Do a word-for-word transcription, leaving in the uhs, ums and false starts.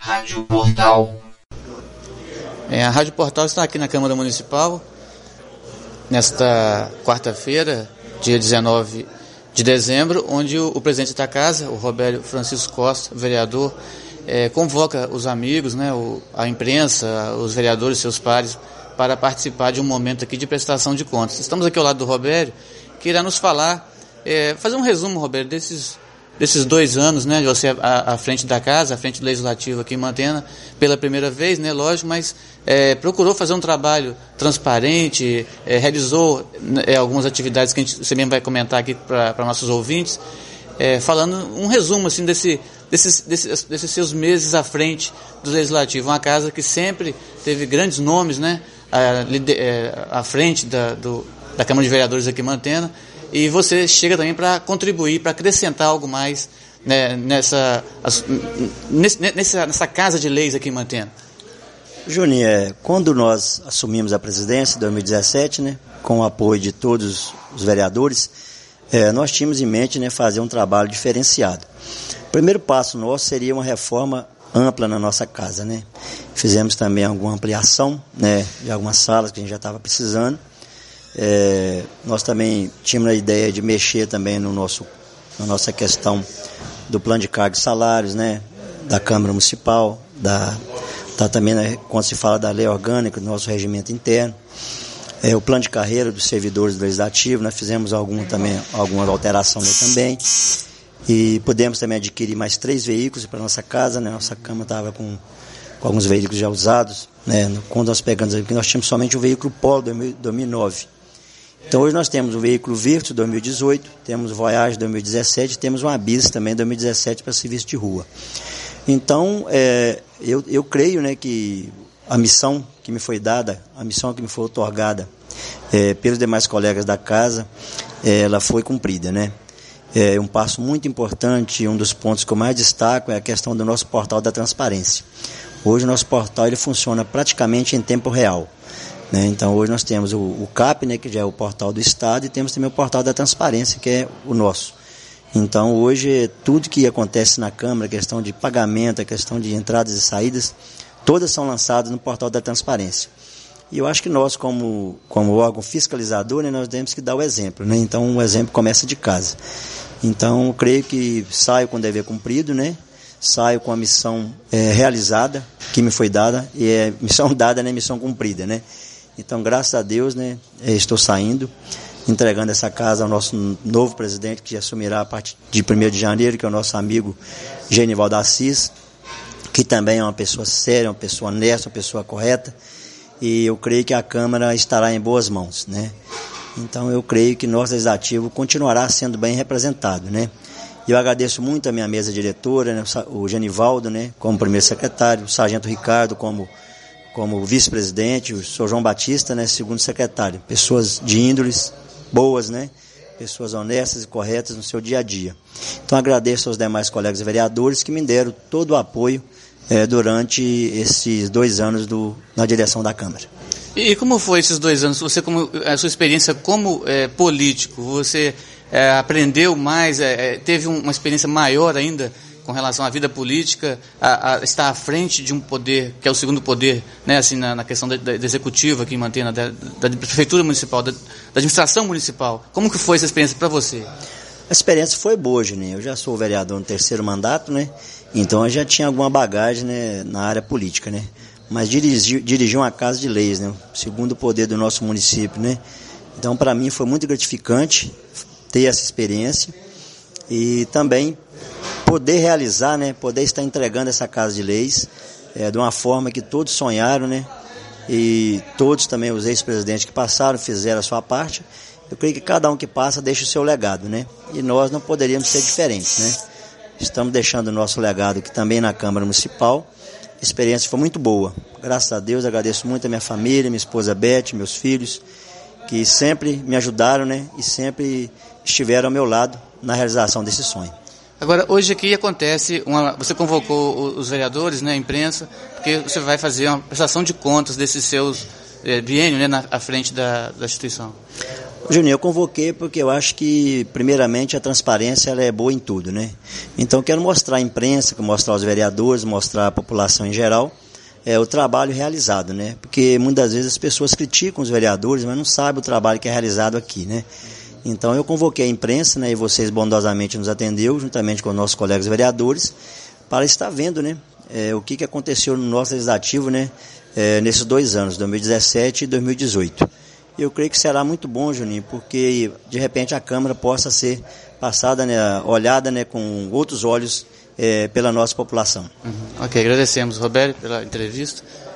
Rádio Portal. É, a Rádio Portal está aqui na Câmara Municipal, nesta quarta-feira, dia dezenove de dezembro, onde o, o presidente da casa, o Robélio Francisco Costa, vereador, é, convoca os amigos, né, o, a imprensa, os vereadores, seus pares, para participar de um momento aqui de prestação de contas. Estamos aqui ao lado do Robélio, que irá nos falar, é, fazer um resumo, Robélio, desses, desses dois anos, né, de você à, à frente da casa, à frente do Legislativo aqui em Mantena, pela primeira vez, né, lógico, mas é, procurou fazer um trabalho transparente, é, realizou é, algumas atividades que a gente, você mesmo vai comentar aqui para nossos ouvintes, é, falando um resumo assim, desse, desses, desses, desses seus meses à frente do Legislativo, uma casa que sempre teve grandes nomes, né, à, à frente da, do, da Câmara de Vereadores aqui em Mantena, e você chega também para contribuir, para acrescentar algo mais, né, nessa, nessa, nessa casa de leis aqui em Mantena. Juninho, é, quando nós assumimos a presidência em dois mil e dezessete, né, com o apoio de todos os vereadores, é, nós tínhamos em mente, né, fazer um trabalho diferenciado. O primeiro passo nosso seria uma reforma ampla na nossa casa, né? Fizemos também alguma ampliação, né, de algumas salas que a gente já estava precisando. É, nós também tínhamos a ideia de mexer também no nosso, na nossa questão do plano de cargos e salários, né, da Câmara Municipal, da, da também, né, quando se fala da lei orgânica do nosso regimento interno, é, o plano de carreira dos servidores do Legislativo, nós fizemos algum, também, algumas alterações ali também, e pudemos também adquirir mais três veículos para a nossa casa, né, nossa Câmara estava com, com alguns veículos já usados, né, quando nós pegamos aqui, nós tínhamos somente o veículo Polo dois mil e nove. Então hoje nós temos o veículo Virtus dois mil e dezoito, temos o Voyage dois mil e dezessete, temos uma Bis também dois mil e dezessete para serviço de rua. Então é, eu, eu creio, né, que a missão que me foi dada, a missão que me foi otorgada é, pelos demais colegas da casa, é, ela foi cumprida, né? É um passo muito importante, um dos pontos que eu mais destaco é a questão do nosso portal da transparência. Hoje o nosso portal ele funciona praticamente em tempo real. Né? Então hoje nós temos o, o C A P, né, que já é o portal do Estado, e temos também o portal da transparência, que é o nosso. Então hoje tudo que acontece na Câmara, a questão de pagamento, a questão de entradas e saídas, todas são lançadas no portal da transparência. E eu acho que nós, como, como órgão fiscalizador, né, nós temos que dar o exemplo. Né? Então o exemplo começa de casa. Então eu creio que saio com o dever cumprido, né? Saio com a missão é, realizada, que me foi dada, e é missão dada, né, missão cumprida, né? Então, graças a Deus, né, estou saindo, entregando essa casa ao nosso novo presidente, que assumirá a partir de primeiro de janeiro, que é o nosso amigo Genivaldo Assis, que também é uma pessoa séria, uma pessoa honesta, uma pessoa correta, e eu creio que a Câmara estará em boas mãos, né? Então, eu creio que nosso legislativo continuará sendo bem representado, né? Eu agradeço muito a minha mesa diretora, né, o Genivaldo, né, como primeiro secretário, o Sargento Ricardo como como vice-presidente, o senhor João Batista, né, segundo secretário. Pessoas de índoles boas, né, pessoas honestas e corretas no seu dia a dia. Então agradeço aos demais colegas vereadores que me deram todo o apoio é, durante esses dois anos do, na direção da Câmara. E como foi esses dois anos? Você, como a sua experiência como é, político, você é, aprendeu mais, é, teve uma experiência maior ainda com relação à vida política, a, a estar à frente de um poder, que é o segundo poder, né, assim, na, na questão da, da executiva aqui em Mantena, da, da prefeitura municipal, da, da administração municipal. Como que foi essa experiência para você? A experiência foi boa, Juninho. Eu já sou vereador no terceiro mandato, né? Então eu já tinha alguma bagagem, né, na área política, né? Mas dirigi, dirigi uma casa de leis, né? O segundo poder do nosso município, né? Então para mim foi muito gratificante ter essa experiência e também poder realizar, né, poder estar entregando essa casa de leis é, de uma forma que todos sonharam, né, e todos também os ex-presidentes que passaram fizeram a sua parte. Eu creio que cada um que passa deixa o seu legado, né, e nós não poderíamos ser diferentes, né. Estamos deixando o nosso legado aqui também na Câmara Municipal. A experiência foi muito boa, graças a Deus. Agradeço muito a minha família, minha esposa Beth, meus filhos, que sempre me ajudaram, né, e sempre estiveram ao meu lado na realização desse sonho. Agora, hoje aqui acontece, uma, você convocou os vereadores, né, a imprensa, porque você vai fazer uma prestação de contas desses seus é, biênios, né, na à frente da, da instituição. Juninho, eu convoquei porque eu acho que, primeiramente, a transparência ela é boa em tudo, né? Então, eu quero mostrar à imprensa, mostrar aos vereadores, mostrar à população em geral, é, o trabalho realizado, né? Porque, muitas vezes, as pessoas criticam os vereadores, mas não sabem o trabalho que é realizado aqui, né? Então, eu convoquei a imprensa, né? E vocês bondosamente nos atendeu, juntamente com os nossos colegas vereadores, para estar vendo, né? É, o que, que aconteceu no nosso legislativo, né? É, nesses dois anos, dois mil e dezessete e dois mil e dezoito. Eu creio que será muito bom, Juninho, porque de repente a Câmara possa ser passada, né, olhada, né, com outros olhos é, pela nossa população. Uhum. Ok, agradecemos, Roberto, pela entrevista.